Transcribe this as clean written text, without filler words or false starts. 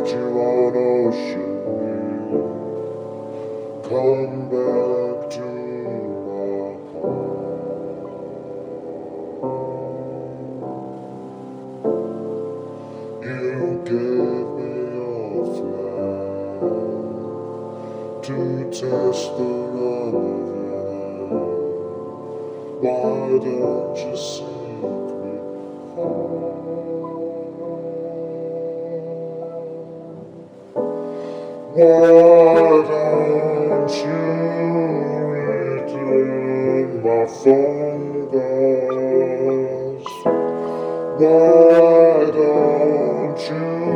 you on ocean view. Come back to my heart. You gave me a flag to test the love of you. Why don't you seek me home? Why don't you return my phone calls? Why don't you